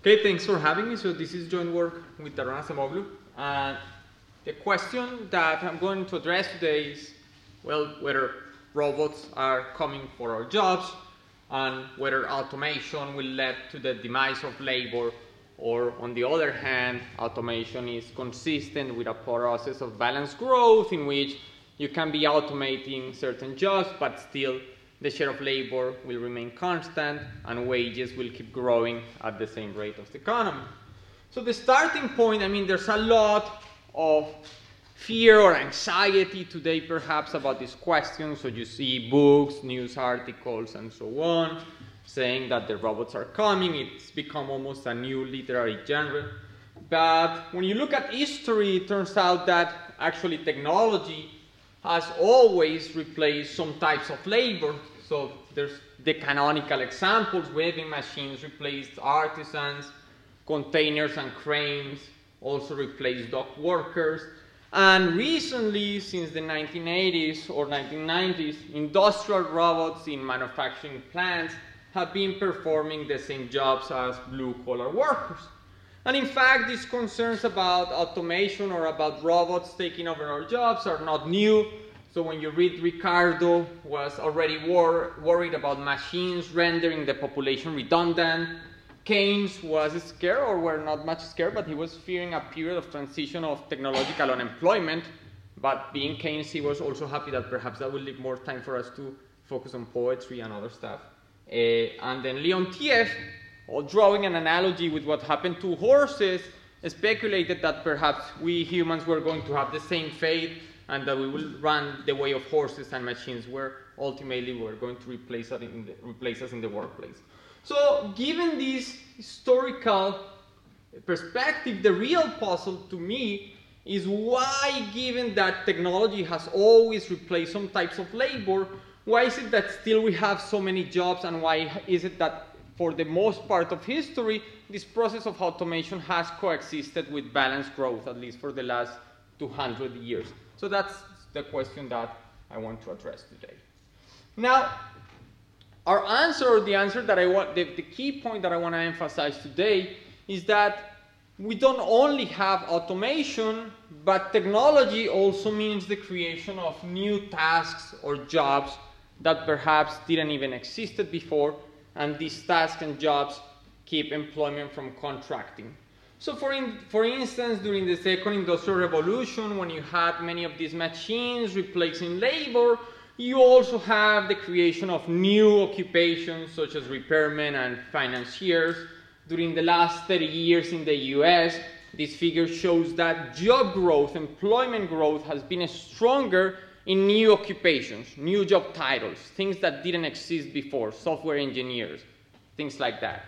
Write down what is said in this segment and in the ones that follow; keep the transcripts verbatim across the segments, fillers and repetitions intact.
Okay, thanks for having me. So this is joint work with Daron Acemoglu. And the question that I'm going to address today is, well, whether robots are coming for our jobs and whether automation will lead to the demise of labor, or on the other hand, automation is consistent with a process of balanced growth in which you can be automating certain jobs, but still the share of labor will remain constant and wages will keep growing at the same rate of the economy. So the starting point, I mean, there's a lot of fear or anxiety today perhaps about this question. So you see books, news articles, and so on, saying that the robots are coming. It's become almost a new literary genre. But when you look at history, it turns out that actually technology has always replaced some types of labor. So there's the canonical examples: weaving machines replaced artisans, containers and cranes also replaced dock workers. And recently, since the nineteen eighties or nineteen nineties, industrial robots in manufacturing plants have been performing the same jobs as blue-collar workers. And in fact, these concerns about automation or about robots taking over our jobs are not new. So when you read Ricardo was already wor worried about machines rendering the population redundant. Keynes was scared, or were not much scared, but he was fearing a period of transition of technological unemployment. But being Keynes, he was also happy that perhaps that would leave more time for us to focus on poetry and other stuff. Uh, and then Leontiev, or drawing an analogy with what happened to horses, speculated that perhaps we humans were going to have the same fate and that we will run the way of horses and machines, where ultimately we're going to replace us in the, replace us in the workplace. So given this historical perspective, the real puzzle to me is why, given that technology has always replaced some types of labor, why is it that still we have so many jobs, and why is it that for the most part of history, this process of automation has coexisted with balanced growth, at least for the last two hundred years? So that's the question that I want to address today. Now, our answer, or the answer that I want, the, the key point that I want to emphasize today is that we don't only have automation, but technology also means the creation of new tasks or jobs that perhaps didn't even existed before, and these tasks and jobs keep employment from contracting. So for, in, for instance, during the Second Industrial Revolution, when you had many of these machines replacing labor, you also have the creation of new occupations such as repairmen and financiers. During the last thirty years in the U S, this figure shows that job growth, employment growth, has been stronger in new occupations, new job titles, things that didn't exist before, software engineers, things like that.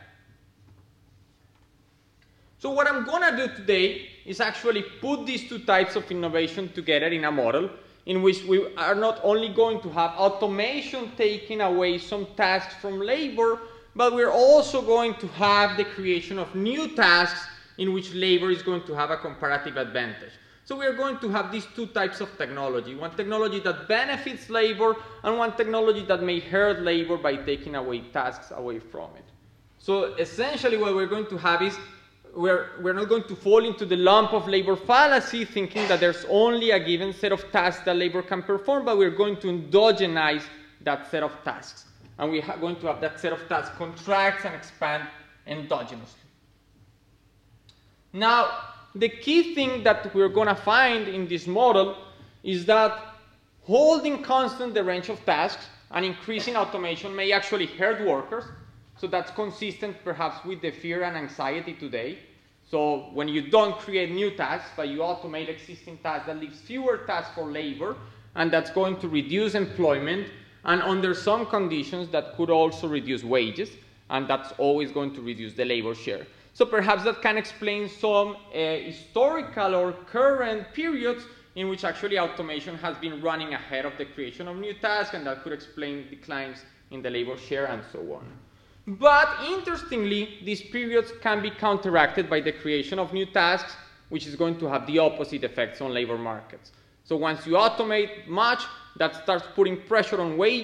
So what I'm going to do today is actually put these two types of innovation together in a model in which we are not only going to have automation taking away some tasks from labor, but we're also going to have the creation of new tasks in which labor is going to have a comparative advantage. So we are going to have these two types of technology: one technology that benefits labor, and one technology that may hurt labor by taking away tasks away from it. So essentially what we're going to have is We're, we're not going to fall into the lump of labor fallacy, thinking that there's only a given set of tasks that labor can perform, but we're going to endogenize that set of tasks. And we're going to have that set of tasks contract and expand endogenously. Now, the key thing that we're going to find in this model is that holding constant the range of tasks and increasing automation may actually hurt workers. So that's consistent perhaps with the fear and anxiety today. So when you don't create new tasks, but you automate existing tasks, that leaves fewer tasks for labor, and that's going to reduce employment, and under some conditions that could also reduce wages, and that's always going to reduce the labor share. So perhaps that can explain some uh, historical or current periods in which actually automation has been running ahead of the creation of new tasks, and that could explain declines in the labor share and so on. But interestingly, these periods can be counteracted by the creation of new tasks, which is going to have the opposite effects on labor markets. So once you automate much, that starts putting pressure on wages,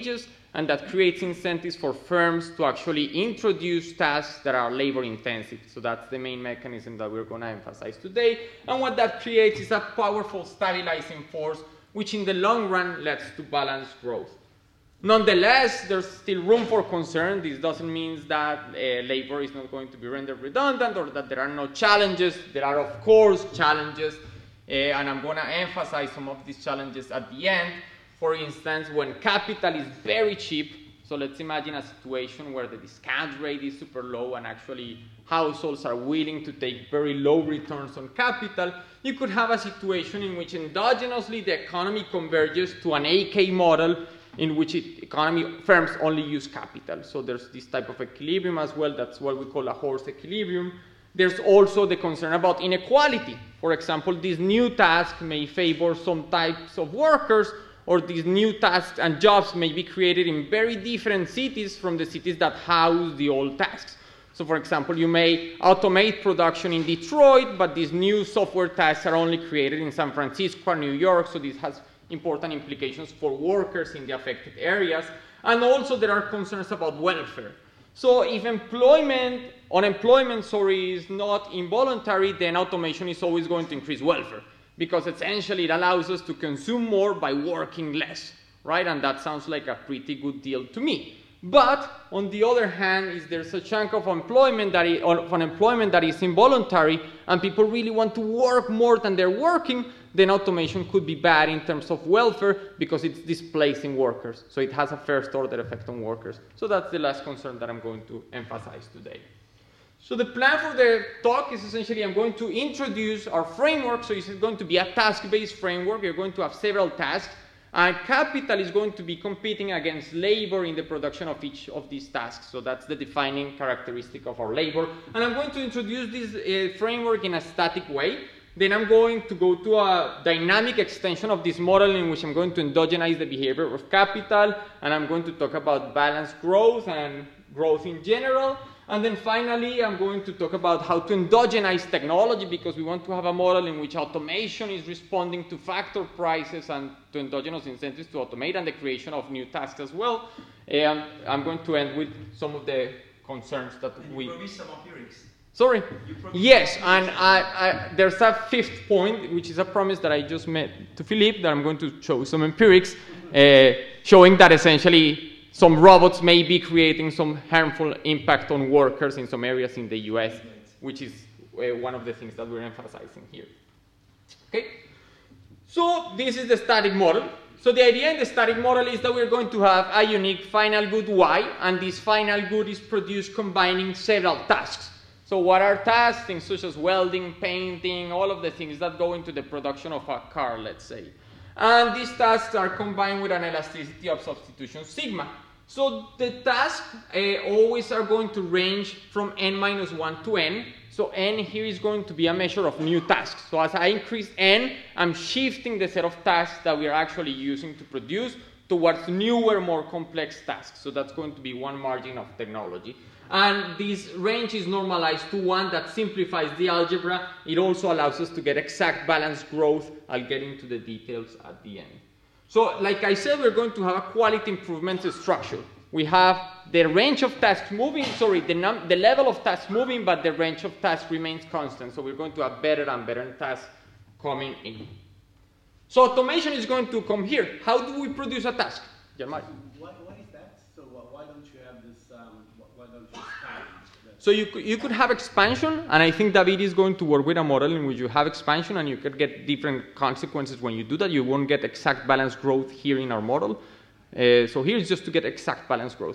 and that creates incentives for firms to actually introduce tasks that are labor intensive. So that's the main mechanism that we're going to emphasize today. And what that creates is a powerful stabilizing force, which in the long run leads to balanced growth. Nonetheless, there's still room for concern. This doesn't mean that uh, labor is not going to be rendered redundant or that there are no challenges. There are, of course, challenges, uh, and I'm going to emphasize some of these challenges at the end. For instance, when capital is very cheap, so let's imagine a situation where the discount rate is super low and actually households are willing to take very low returns on capital, you could have a situation in which endogenously the economy converges to an A K model in which it, economy firms only use capital. So there's this type of equilibrium as well. That's what we call a horse equilibrium. There's also the concern about inequality. For example, this new task may favor some types of workers, or these new tasks and jobs may be created in very different cities from the cities that house the old tasks. So for example, you may automate production in Detroit, but these new software tasks are only created in San Francisco or New York, so this has important implications for workers in the affected areas. And also there are concerns about welfare. So if employment, unemployment, sorry, is not involuntary, then automation is always going to increase welfare, because essentially it allows us to consume more by working less, right? And that sounds like a pretty good deal to me. But on the other hand, is there's a chunk of employment that is, of unemployment that is involuntary, and people really want to work more than they're working, then automation could be bad in terms of welfare because it's displacing workers. So it has a first order effect on workers. So that's the last concern that I'm going to emphasize today. So the plan for the talk is essentially I'm going to introduce our framework. So it's going to be a task-based framework. You're going to have several tasks. And capital is going to be competing against labor in the production of each of these tasks. So that's the defining characteristic of our labor. And I'm going to introduce this uh, framework in a static way. Then I'm going to go to a dynamic extension of this model in which I'm going to endogenize the behavior of capital. And I'm going to talk about balanced growth and growth in general. And then finally, I'm going to talk about how to endogenize technology, because we want to have a model in which automation is responding to factor prices and to endogenous incentives to automate and the creation of new tasks as well. And I'm going to end with some of the concerns that and we... You promised some empirics. Sorry? Yes, and I, I, there's a fifth point, which is a promise that I just made to Philippe, that I'm going to show some empirics, uh, showing that essentially some robots may be creating some harmful impact on workers in some areas in the U S, which is uh, one of the things that we're emphasizing here. Okay? So this is the static model. So the idea in the static model is that we're going to have a unique final good Y, and this final good is produced combining several tasks. So what are tasks? Things such as welding, painting, all of the things that go into the production of a car, let's say. And these tasks are combined with an elasticity of substitution sigma. So the tasks uh, always are going to range from n minus one to n. So n here is going to be a measure of new tasks. So as I increase n, I'm shifting the set of tasks that we are actually using to produce towards newer, more complex tasks. So that's going to be one margin of technology. And this range is normalized to one. That simplifies the algebra. It also allows us to get exact balanced growth. I'll get into the details at the end. So like I said, we're going to have a quality improvement structure. We have the range of tasks moving, sorry, the, num the level of tasks moving, but the range of tasks remains constant. So we're going to have better and better tasks coming in. So automation is going to come here. How do we produce a task? Germán. What, what is that? So why don't you have this, um, why don't you expand? So you could, you could have expansion, and I think David is going to work with a model in which you have expansion and you could get different consequences when you do that. You won't get exact balanced growth here in our model. Uh, so here is just to get exact balanced growth.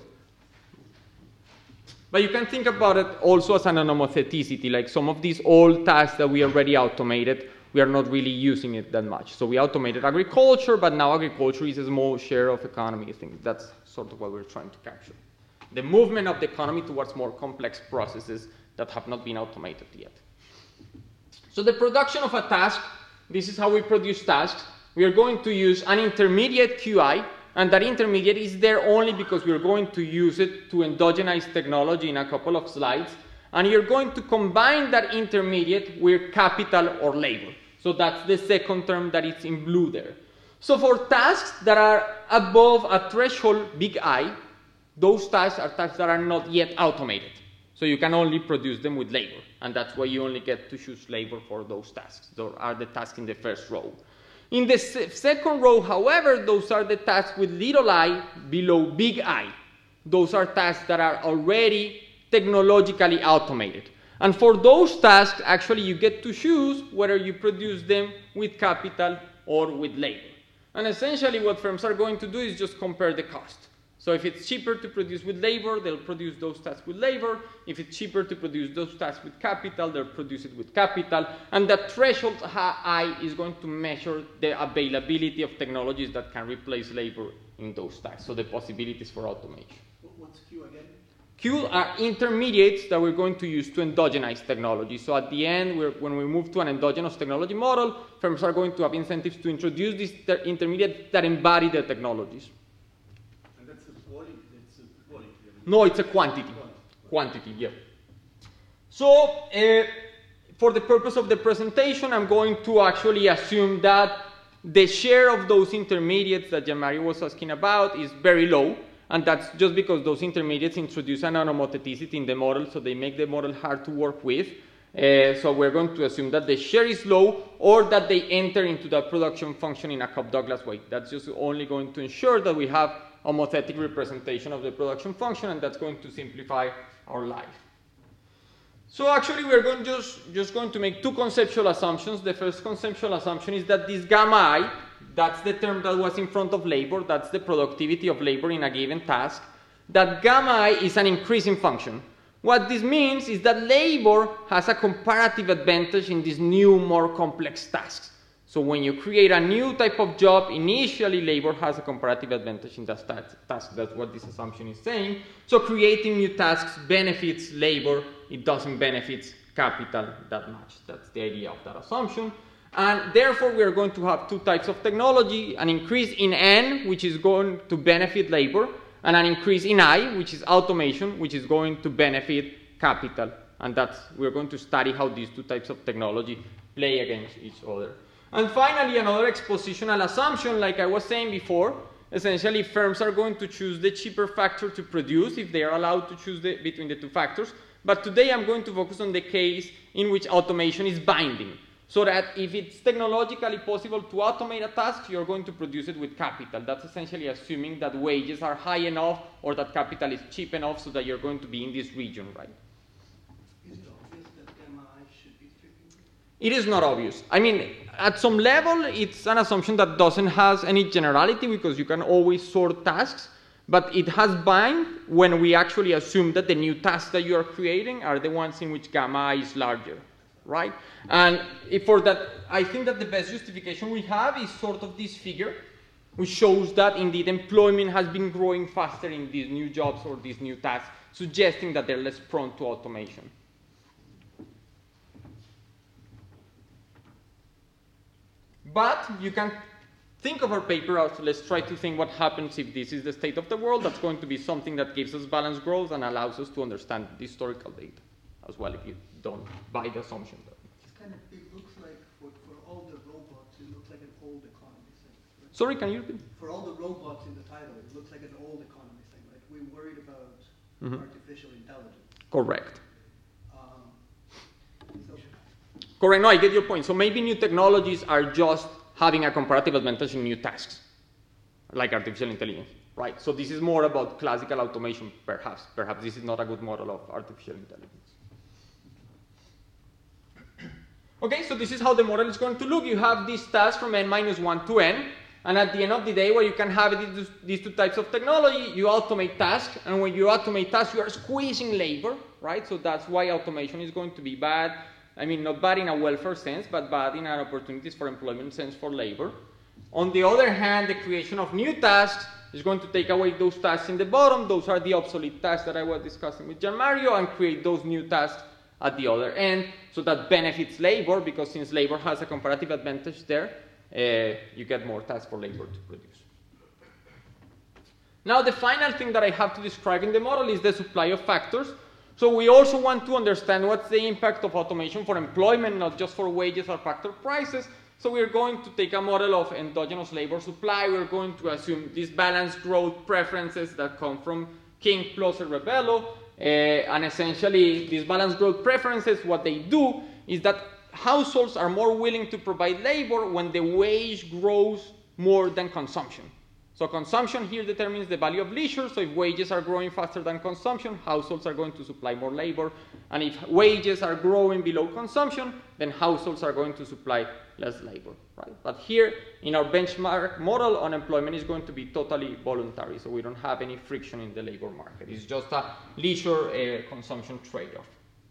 But you can think about it also as an anomotheticity, like some of these old tasks that we already automated, we are not really using it that much. So we automated agriculture, but now agriculture is a small share of economy. I think that's sort of what we're trying to capture. The movement of the economy towards more complex processes that have not been automated yet. So the production of a task, this is how we produce tasks. We are going to use an intermediate Q I, and that intermediate is there only because we're going to use it to endogenize technology in a couple of slides. And you're going to combine that intermediate with capital or labor. So that's the second term that is in blue there. So for tasks that are above a threshold big I, those tasks are tasks that are not yet automated. So you can only produce them with labor, and that's why you only get to choose labor for those tasks. Those are the tasks in the first row. In the se second row, however, those are the tasks with little I below big I. Those are tasks that are already technologically automated. And for those tasks, actually, you get to choose whether you produce them with capital or with labor. And essentially, what firms are going to do is just compare the cost. So if it's cheaper to produce with labor, they'll produce those tasks with labor. If it's cheaper to produce those tasks with capital, they'll produce it with capital. And that threshold I is going to measure the availability of technologies that can replace labor in those tasks, so the possibilities for automation. What's Q again? Q are intermediates that we're going to use to endogenize technology. So at the end, we're, when we move to an endogenous technology model, firms are going to have incentives to introduce these intermediates that embody their technologies. And that's a quality? It's a quality. No, it's a quantity. Quantity, yeah. So uh, for the purpose of the presentation, I'm going to actually assume that the share of those intermediates that Gianmario was asking about is very low. And that's just because those intermediates introduce an anomototicity in the model, so they make the model hard to work with. Uh, so we're going to assume that the share is low, or that they enter into the production function in a Cobb-Douglas way. That's just only going to ensure that we have a homothetic representation of the production function, and that's going to simplify our life. So actually, we're going just, just going to make two conceptual assumptions. The first conceptual assumption is that this gamma I, that's the term that was in front of labor, that's the productivity of labor in a given task, that gamma I is an increasing function. What this means is that labor has a comparative advantage in these new, more complex tasks. So when you create a new type of job, initially labor has a comparative advantage in that task. That's what this assumption is saying. So creating new tasks benefits labor, it doesn't benefit capital that much. That's the idea of that assumption. And therefore, we are going to have two types of technology, an increase in N, which is going to benefit labor, and an increase in I, which is automation, which is going to benefit capital. And that's, we're going to study how these two types of technology play against each other. And finally, another expositional assumption, like I was saying before, essentially firms are going to choose the cheaper factor to produce if they are allowed to choose the, between the two factors. But today I'm going to focus on the case in which automation is binding. So that if it's technologically possible to automate a task, you're going to produce it with capital. That's essentially assuming that wages are high enough or that capital is cheap enough so that you're going to be in this region, right? Is it obvious that gamma I should be tricky? It is not obvious. I mean, at some level, it's an assumption that doesn't have any generality because you can always sort tasks, but it has bind when we actually assume that the new tasks that you are creating are the ones in which gamma I is larger. Right? And if for that, I think that the best justification we have is sort of this figure, which shows that indeed employment has been growing faster in these new jobs or these new tasks, suggesting that they're less prone to automation. But you can think of our paper out, so let's try to think what happens if this is the state of the world. That's going to be something that gives us balanced growth and allows us to understand the historical data as well if you don't buy the assumption. It's kind of, it looks like for, for all the robots, it looks like an old economy thing. Right? Sorry, can you repeat? For all the robots in the title, it looks like an old economy thing. Like we're worried about Mm-hmm. artificial intelligence. Correct. Um, so Correct. No, I get your point. So maybe new technologies are just having a comparative advantage in new tasks, like artificial intelligence, right? So this is more about classical automation, perhaps. Perhaps this is not a good model of artificial intelligence. Okay, so this is how the model is going to look. You have this task from n minus one to n, and at the end of the day, where you can have these, these two types of technology, you automate tasks, and when you automate tasks, you are squeezing labor, right? So that's why automation is going to be bad. I mean, not bad in a welfare sense, but bad in an opportunities for employment sense for labor. On the other hand, the creation of new tasks is going to take away those tasks in the bottom. Those are the obsolete tasks that I was discussing with Gianmario, and create those new tasks at the other end. So that benefits labor, because since labor has a comparative advantage there, uh, you get more tasks for labor to produce. Now, the final thing that I have to describe in the model is the supply of factors. So we also want to understand what's the impact of automation for employment, not just for wages or factor prices. So we're going to take a model of endogenous labor supply. We're going to assume these balanced growth preferences that come from King plus Rebello. Uh, and essentially, these balanced growth preferences, what they do is that households are more willing to provide labor when the wage grows more than consumption. So consumption here determines the value of leisure. So if wages are growing faster than consumption, households are going to supply more labor. And if wages are growing below consumption, then households are going to supply less labor, right? But here in our benchmark model, unemployment is going to be totally voluntary. So we don't have any friction in the labor market. It's just a leisure uh, consumption trade-off.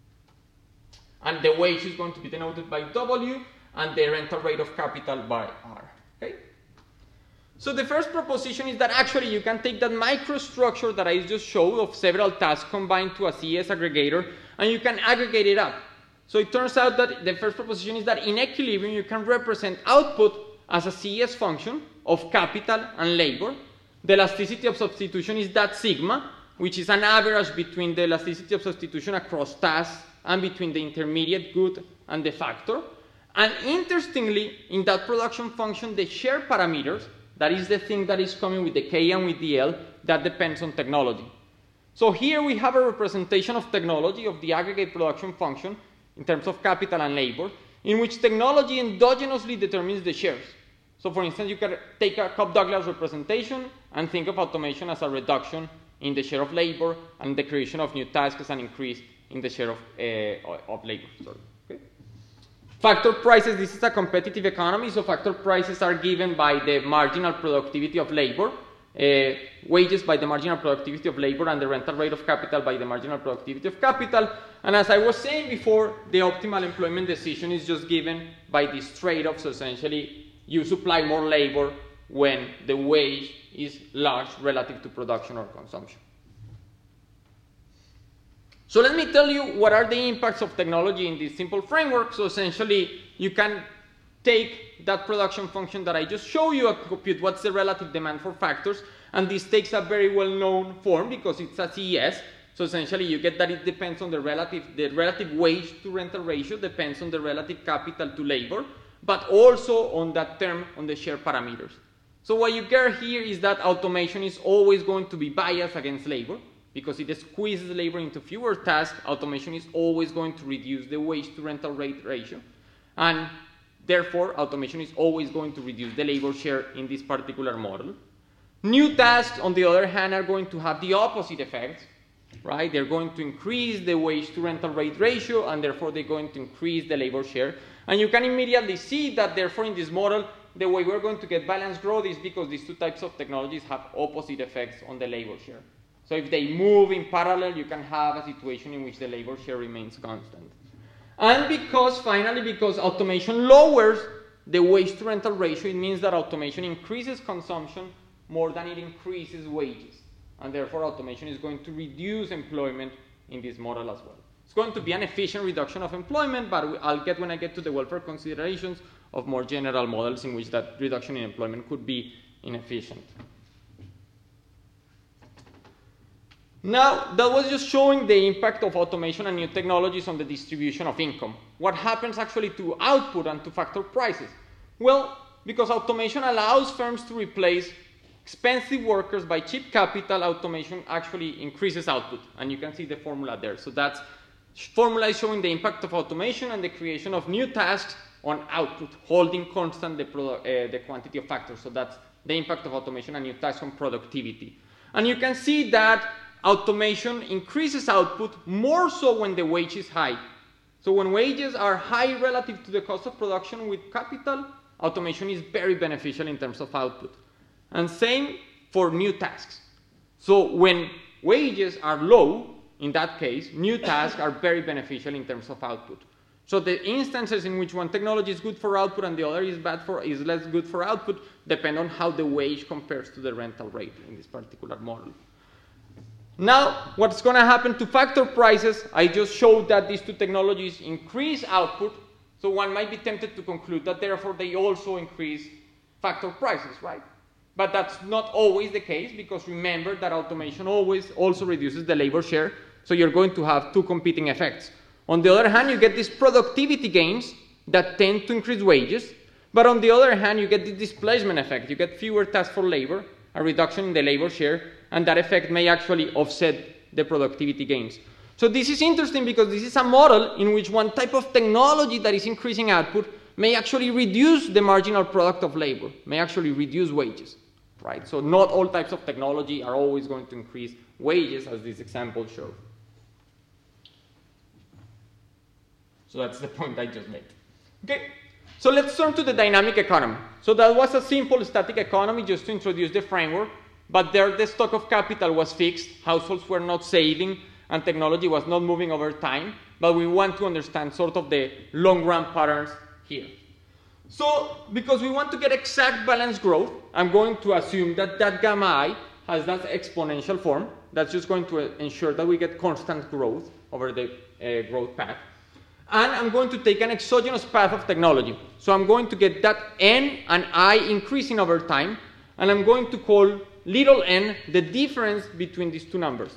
And the wage is going to be denoted by W and the rental rate of capital by R, okay? So the first proposition is that actually you can take that microstructure that I just showed of several tasks combined to a C E S aggregator and you can aggregate it up. So it turns out that the first proposition is that in equilibrium you can represent output as a C E S function of capital and labor. The elasticity of substitution is that sigma, which is an average between the elasticity of substitution across tasks and between the intermediate good and the factor. And interestingly, in that production function, the share parameters, that is the thing that is coming with the K and with the L, that depends on technology. So here we have a representation of technology of the aggregate production function in terms of capital and labor, in which technology endogenously determines the shares. So for instance, you can take a Cobb-Douglas representation and think of automation as a reduction in the share of labor and the creation of new tasks as an increase in the share of, uh, of labor. Sorry. Factor prices, this is a competitive economy, so factor prices are given by the marginal productivity of labor, uh, wages by the marginal productivity of labor, and the rental rate of capital by the marginal productivity of capital. And as I was saying before, the optimal employment decision is just given by these trade-offs. So essentially, you supply more labor when the wage is large relative to production or consumption. So let me tell you what are the impacts of technology in this simple framework. So essentially, you can take that production function that I just showed you and compute what's the relative demand for factors. And this takes a very well-known form because it's a C E S. So essentially, you get that it depends on the relative, the relative wage to rental ratio depends on the relative capital to labor, but also on that term on the share parameters. So what you get here is that automation is always going to be biased against labor. Because it squeezes labor into fewer tasks, automation is always going to reduce the wage to rental rate ratio. And therefore, automation is always going to reduce the labor share in this particular model. New tasks, on the other hand, are going to have the opposite effects, right? They're going to increase the wage to rental rate ratio, and therefore they're going to increase the labor share. And you can immediately see that, therefore, in this model, the way we're going to get balanced growth is because these two types of technologies have opposite effects on the labor share. So if they move in parallel, you can have a situation in which the labor share remains constant. And because, finally, because automation lowers the wage to rental ratio, it means that automation increases consumption more than it increases wages. And therefore, automation is going to reduce employment in this model as well. It's going to be an efficient reduction of employment, but I'll get, when I get to the welfare considerations, of more general models in which that reduction in employment could be inefficient. Now, that was just showing the impact of automation and new technologies on the distribution of income. What happens actually to output and to factor prices? Well, because automation allows firms to replace expensive workers by cheap capital, automation actually increases output. And you can see the formula there. So that formula is showing the impact of automation and the creation of new tasks on output, holding constant the, product, uh, the quantity of factors. So that's the impact of automation and new tasks on productivity. And you can see that automation increases output more so when the wage is high. So when wages are high relative to the cost of production with capital, automation is very beneficial in terms of output. And same for new tasks. So when wages are low, in that case, new tasks are very beneficial in terms of output. So the instances in which one technology is good for output and the other is bad for, is less good for output depend on how the wage compares to the rental rate in this particular model. Now, what's going to happen to factor prices? I just showed that these two technologies increase output, so one might be tempted to conclude that therefore they also increase factor prices, right? But that's not always the case, because remember that automation always also reduces the labor share, so you're going to have two competing effects. On the other hand, you get these productivity gains that tend to increase wages, But on the other hand, you get the displacement effect. You get fewer tasks for labor, a reduction in the labor share, and that effect may actually offset the productivity gains. So this is interesting because this is a model in which one type of technology that is increasing output may actually reduce the marginal product of labor, may actually reduce wages, right? So not all types of technology are always going to increase wages, as this example showed. So that's the point I just made. Okay, so let's turn to the dynamic economy. So that was a simple static economy just to introduce the framework, but there the stock of capital was fixed, households were not saving, and technology was not moving over time, but we want to understand sort of the long-run patterns here. So, because we want to get exact balanced growth, I'm going to assume that that gamma I has that exponential form. That's just going to ensure that we get constant growth over the uh, growth path. And I'm going to take an exogenous path of technology. So I'm going to get that n and I increasing over time, and I'm going to call little n the difference between these two numbers.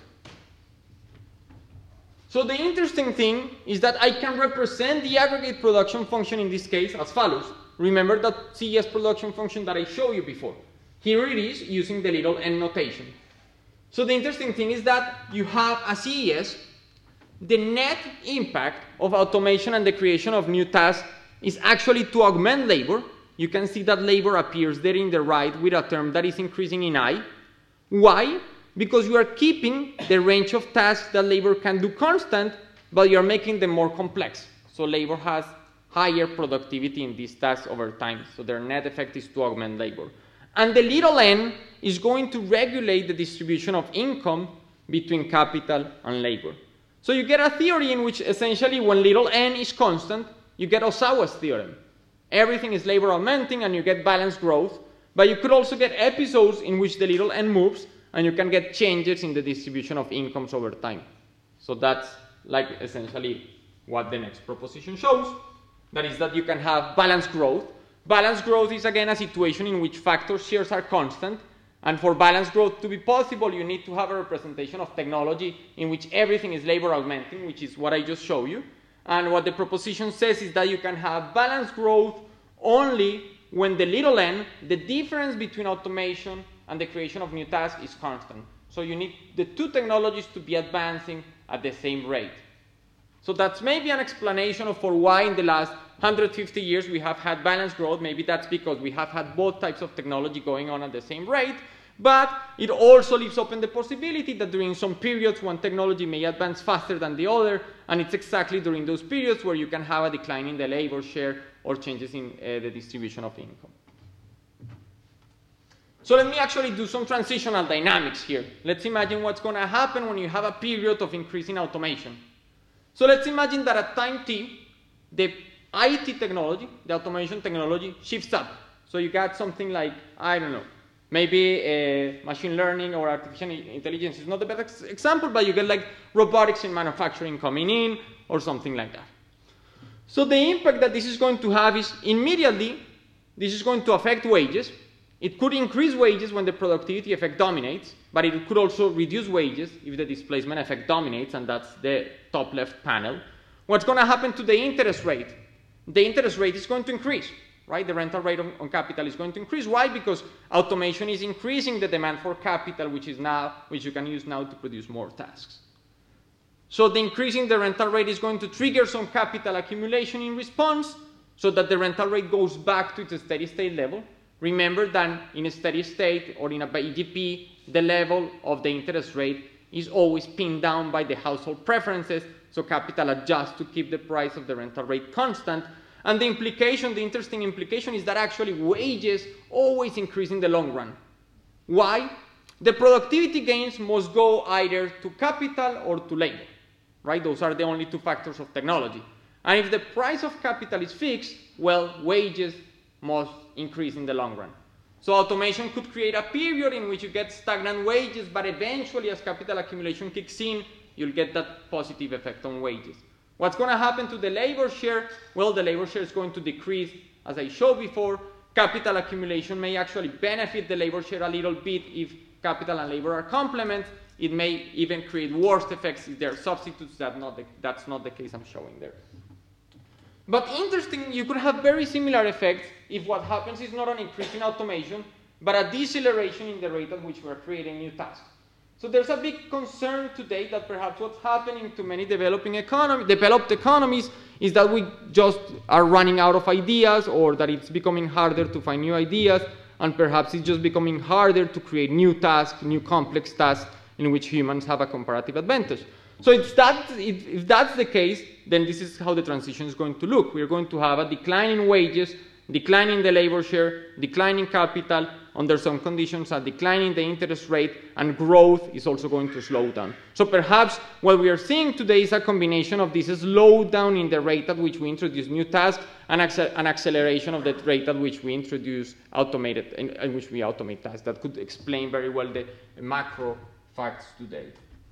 So the interesting thing is that I can represent the aggregate production function in this case as follows. Remember that C E S production function that I showed you before. Here it is using the little n notation. So the interesting thing is that you have a C E S. The net impact of automation and the creation of new tasks is actually to augment labor. You can see that labor appears there in the right with a term that is increasing in I. Why? Because you are keeping the range of tasks that labor can do constant, but you are making them more complex. So labor has higher productivity in these tasks over time. So their net effect is to augment labor. And the little n is going to regulate the distribution of income between capital and labor. So you get a theory in which essentially when little n is constant, you get Osawa's theorem. Everything is labor augmenting and you get balanced growth, but you could also get episodes in which the little n moves and you can get changes in the distribution of incomes over time. So that's like essentially what the next proposition shows. That is that you can have balanced growth. Balanced growth is again a situation in which factor shares are constant. And for balanced growth to be possible, you need to have a representation of technology in which everything is labor augmenting, which is what I just showed you. And what the proposition says is that you can have balanced growth only when the little n, the difference between automation and the creation of new tasks, is constant. So you need the two technologies to be advancing at the same rate. So that's maybe an explanation of for why in the last one hundred fifty years we have had balanced growth. Maybe that's because we have had both types of technology going on at the same rate. But it also leaves open the possibility that during some periods one technology may advance faster than the other, and it's exactly during those periods where you can have a decline in the labor share or changes in uh, the distribution of income. So let me actually do some transitional dynamics here. Let's imagine what's going to happen when you have a period of increasing automation. So let's imagine that at time t, the I T technology, the automation technology, shifts up. So you got something like, I don't know, maybe uh, machine learning or artificial intelligence is not the best example, but you get like robotics in manufacturing coming in or something like that. So the impact that this is going to have is immediately, this is going to affect wages. It could increase wages when the productivity effect dominates, but it could also reduce wages if the displacement effect dominates, and that's the top left panel. What's going to happen to the interest rate? The interest rate is going to increase, right? The rental rate on, on capital is going to increase. Why? Because automation is increasing the demand for capital, which is now, which you can use now to produce more tasks. So the increasing the rental rate is going to trigger some capital accumulation in response, so that the rental rate goes back to its steady state level. Remember that in a steady state or in a B G P, the level of the interest rate is always pinned down by the household preferences, so capital adjusts to keep the price of the rental rate constant. And the implication, the interesting implication is that actually wages always increase in the long run. Why? The productivity gains must go either to capital or to labor, right? Those are the only two factors of technology. And if the price of capital is fixed, well, wages must increase in the long run. So automation could create a period in which you get stagnant wages, but eventually as capital accumulation kicks in, you'll get that positive effect on wages. What's going to happen to the labor share? Well, the labor share is going to decrease, as I showed before. Capital accumulation may actually benefit the labor share a little bit if capital and labor are complements. It may even create worse effects if they're substitutes. That's not the, that's not the case I'm showing there. But interesting, you could have very similar effects if what happens is not an increase in automation, but a deceleration in the rate at which we're creating new tasks. So there's a big concern today that perhaps what's happening to many developing economy, developed economies is that we just are running out of ideas, or that it's becoming harder to find new ideas, and perhaps it's just becoming harder to create new tasks, new complex tasks in which humans have a comparative advantage. So if, that, if, if that's the case, then this is how the transition is going to look. We're going to have a decline in wages, decline in the labor share, decline in capital, under some conditions a decline in the interest rate, and growth is also going to slow down. So perhaps what we are seeing today is a combination of this slowdown in the rate at which we introduce new tasks and an acceleration of the rate at which we introduce automated, in, in which we automate tasks. That could explain very well the macro facts today.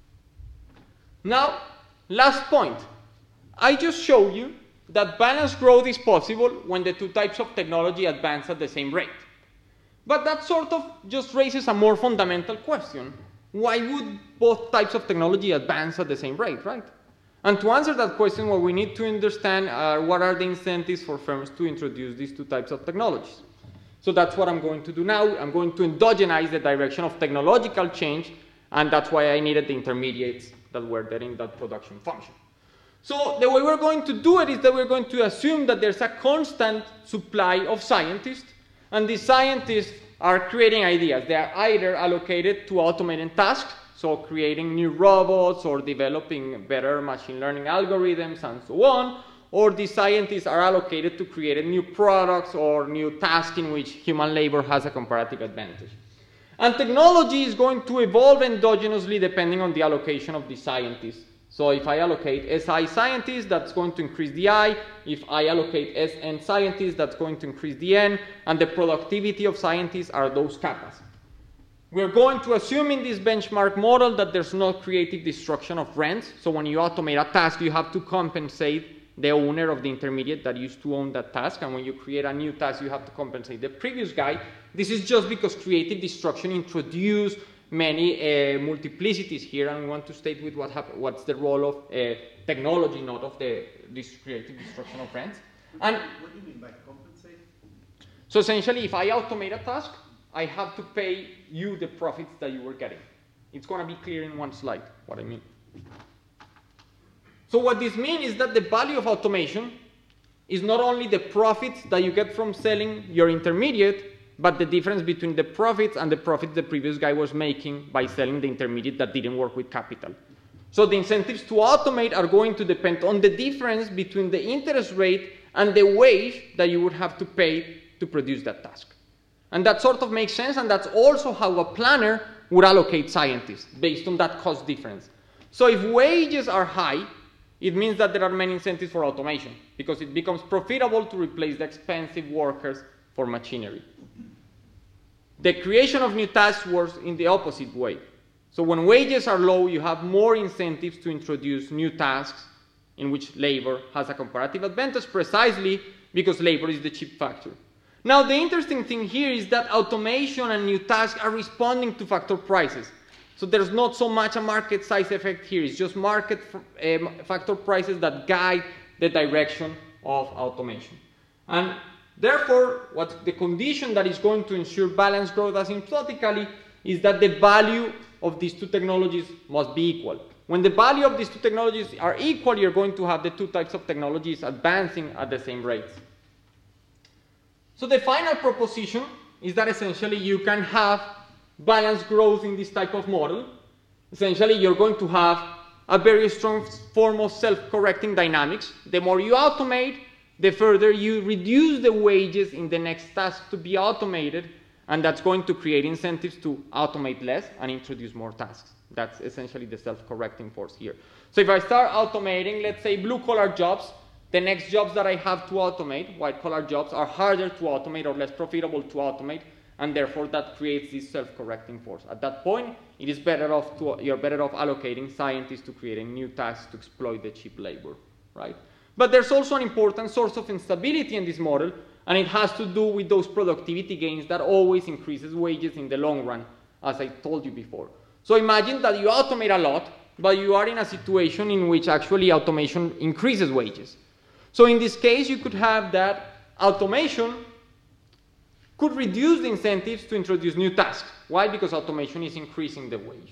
Now, last point. I just showed you that balanced growth is possible when the two types of technology advance at the same rate. But that sort of just raises a more fundamental question. Why would both types of technology advance at the same rate, right? And to answer that question, what we need to understand are what are the incentives for firms to introduce these two types of technologies. So that's what I'm going to do now. I'm going to endogenize the direction of technological change, and that's why I needed the intermediates that were there in that production function. So the way we're going to do it is that we're going to assume that there's a constant supply of scientists, and these scientists are creating ideas. They are either allocated to automating tasks, so creating new robots or developing better machine learning algorithms and so on, or these scientists are allocated to creating new products or new tasks in which human labor has a comparative advantage. And technology is going to evolve endogenously depending on the allocation of the scientists. So if I allocate S I scientists, that's going to increase the I. If I allocate S N scientists, that's going to increase the N. And the productivity of scientists are those kappas. We're going to assume in this benchmark model that there's no creative destruction of rents. So when you automate a task, you have to compensate the owner of the intermediate that used to own that task. And when you create a new task, you have to compensate the previous guy. This is just because creative destruction introduced many uh, multiplicities here, and we want to state with what happen, what's the role of uh, technology, not of the this creative destruction of rents. And what do you mean by compensate? So essentially, if I automate a task, I have to pay you the profits that you were getting. It's going to be clear in one slide what I mean. So what this means is that the value of automation is not only the profits that you get from selling your intermediate, but the difference between the profits and the profits the previous guy was making by selling the intermediate that didn't work with capital. So the incentives to automate are going to depend on the difference between the interest rate and the wage that you would have to pay to produce that task. And that sort of makes sense, and that's also how a planner would allocate scientists, based on that cost difference. So if wages are high, it means that there are many incentives for automation, because it becomes profitable to replace the expensive workers for machinery. The creation of new tasks works in the opposite way. So when wages are low, you have more incentives to introduce new tasks in which labor has a comparative advantage, precisely because labor is the cheap factor. Now, the interesting thing here is that automation and new tasks are responding to factor prices. So there's not so much a market size effect here. It's just market um, factor prices that guide the direction of automation. And therefore, what the condition that is going to ensure balanced growth asymptotically is that the value of these two technologies must be equal. When the value of these two technologies are equal, you're going to have the two types of technologies advancing at the same rates. So the final proposition is that essentially you can have balanced growth in this type of model. Essentially, you're going to have a very strong form of self-correcting dynamics. The more you automate, the further you reduce the wages in the next task to be automated, and that's going to create incentives to automate less and introduce more tasks. That's essentially the self-correcting force here. So if I start automating, let's say, blue-collar jobs, the next jobs that I have to automate, white-collar jobs, are harder to automate or less profitable to automate, and therefore that creates this self-correcting force. At that point, it is better off to, you're better off allocating scientists to creating new tasks to exploit the cheap labor, right? But there's also an important source of instability in this model, and it has to do with those productivity gains that always increases wages in the long run, as I told you before. So imagine that you automate a lot, but you are in a situation in which actually automation increases wages. So in this case, you could have that automation could reduce the incentives to introduce new tasks. Why? Because automation is increasing the wage.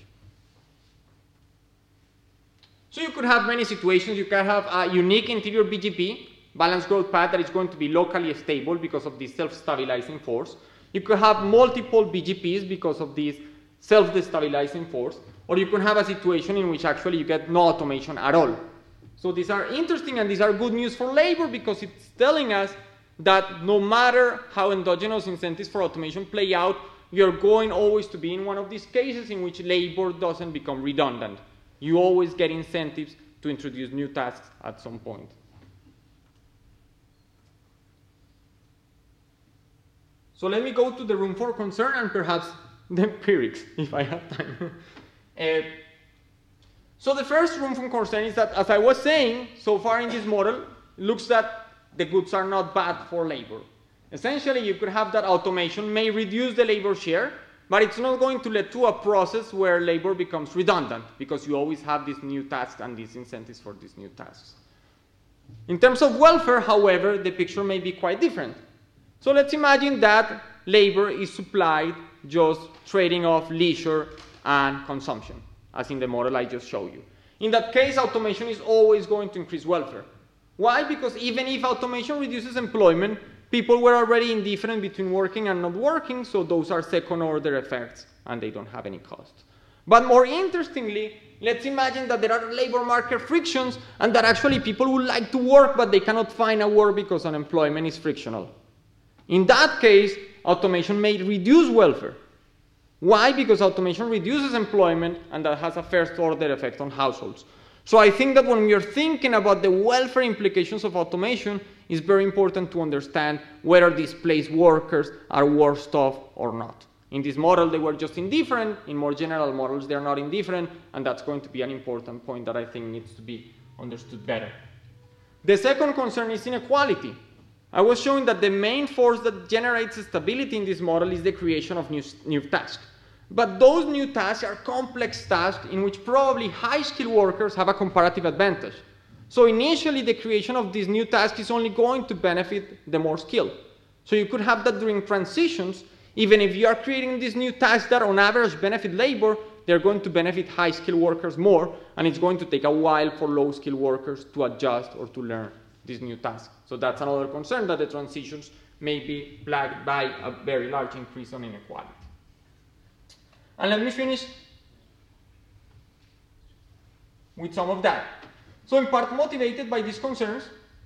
So you could have many situations. You can have a unique interior B G P, balanced growth path, that is going to be locally stable because of this self-stabilizing force. You could have multiple B G Ps because of this self-destabilizing force. Or you could have a situation in which actually you get no automation at all. So these are interesting and these are good news for labor because it's telling us that no matter how endogenous incentives for automation play out, you're going always to be in one of these cases in which labor doesn't become redundant. You always get incentives to introduce new tasks at some point. So let me go to the room for concern and perhaps the empirics, if I have time. uh, so the first room for concern is that, as I was saying, so far in this model, it looks that the goods are not bad for labor. Essentially, you could have that automation may reduce the labor share, but it's not going to lead to a process where labor becomes redundant because you always have these new tasks and these incentives for these new tasks. In terms of welfare, however, the picture may be quite different. So let's imagine that labor is supplied just trading off leisure and consumption, as in the model I just showed you. In that case, automation is always going to increase welfare. Why? Because even if automation reduces employment, people were already indifferent between working and not working, so those are second-order effects, and they don't have any cost. But more interestingly, let's imagine that there are labor market frictions, and that actually people would like to work, but they cannot find a work because unemployment is frictional. In that case, automation may reduce welfare. Why? Because automation reduces employment, and that has a first-order effect on households. So I think that when we are thinking about the welfare implications of automation, it's very important to understand whether displaced workers are worse off or not. In this model, they were just indifferent. In more general models, they are not indifferent, and that's going to be an important point that I think needs to be understood better. The second concern is inequality. I was showing that the main force that generates stability in this model is the creation of new, new tasks. But those new tasks are complex tasks in which probably high-skilled workers have a comparative advantage. So initially, the creation of these new tasks is only going to benefit the more skilled. So you could have that during transitions, even if you are creating these new tasks that on average benefit labor, they're going to benefit high-skilled workers more, and it's going to take a while for low-skilled workers to adjust or to learn these new tasks. So that's another concern, that the transitions may be plagued by a very large increase on inequality. And let me finish with some of that. So in part motivated by these concerns,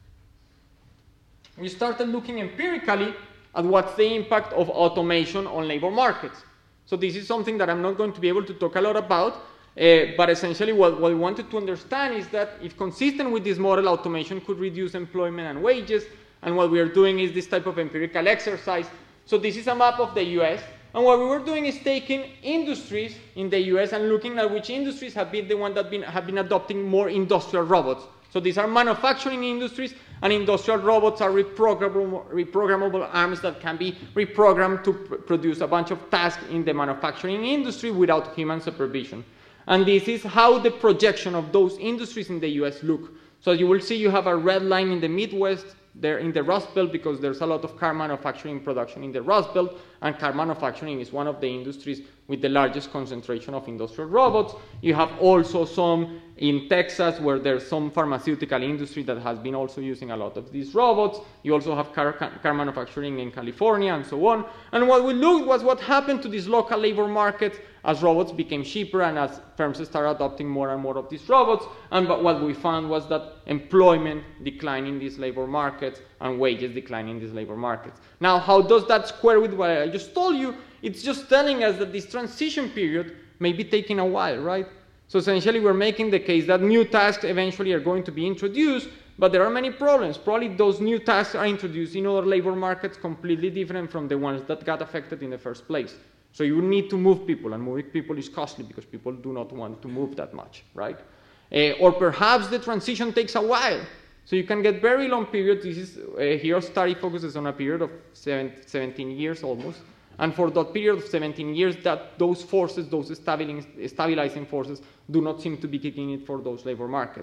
we started looking empirically at what's the impact of automation on labor markets. So this is something that I'm not going to be able to talk a lot about, uh, but essentially what, what we wanted to understand is that if consistent with this model, automation could reduce employment and wages, and what we are doing is this type of empirical exercise. So this is a map of the U S, and what we were doing is taking industries in the U S and looking at which industries have been the ones that been, have been adopting more industrial robots. So these are manufacturing industries, and industrial robots are reprogrammable, reprogrammable arms that can be reprogrammed to pr produce a bunch of tasks in the manufacturing industry without human supervision. And this is how the projection of those industries in the U S look. So you will see you have a red line in the Midwest, there in the Rust Belt, because there's a lot of car manufacturing production in the Rust Belt, and car manufacturing is one of the industries with the largest concentration of industrial robots. You have also some in Texas, where there's some pharmaceutical industry that has been also using a lot of these robots. You also have car, car manufacturing in California and so on. And what we looked was what happened to these local labor markets as robots became cheaper and as firms started adopting more and more of these robots. And but what we found was that employment declined in these labor markets and wages declined in these labor markets. Now, how does that square with what I just told you? It's just telling us that this transition period may be taking a while, right? So essentially, we're making the case that new tasks eventually are going to be introduced, but there are many problems. Probably those new tasks are introduced in other labor markets completely different from the ones that got affected in the first place. So you need to move people, and moving people is costly because people do not want to move that much, right? Uh, or perhaps the transition takes a while. So you can get very long periods. This is, uh, here study focuses on a period of seventeen years almost. And for that period of seventeen years, that those forces, those stabilizing, stabilizing forces, do not seem to be kicking in for those labor markets.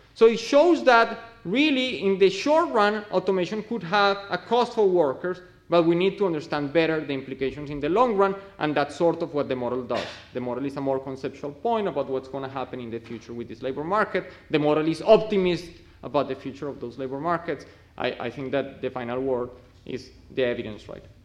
So it shows that really in the short run, automation could have a cost for workers, but we need to understand better the implications in the long run, and that's sort of what the model does. The model is a more conceptual point about what's going to happen in the future with this labor market. The model is optimistic about the future of those labor markets. I, I think that the final word is the evidence, right?